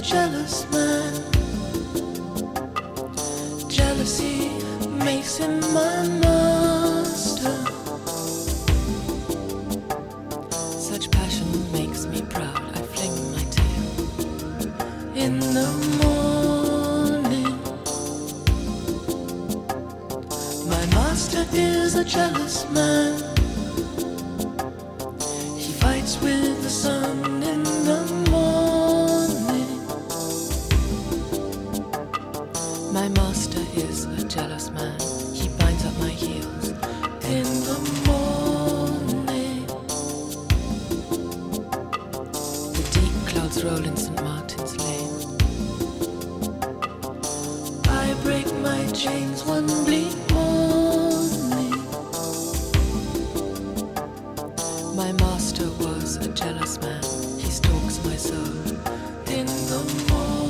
jealous man. Jealousy makes him my master. Such passion makes me proud. I fling my tail in the morning. My master is a jealous man. He fights with the sun in the morning. My master is a jealous man. He binds up my heels in the morning. The deep clouds roll in St. Martin's Lane. I break my chains one bleak morning. My master was a jealous man. He stalks my soul in the morning.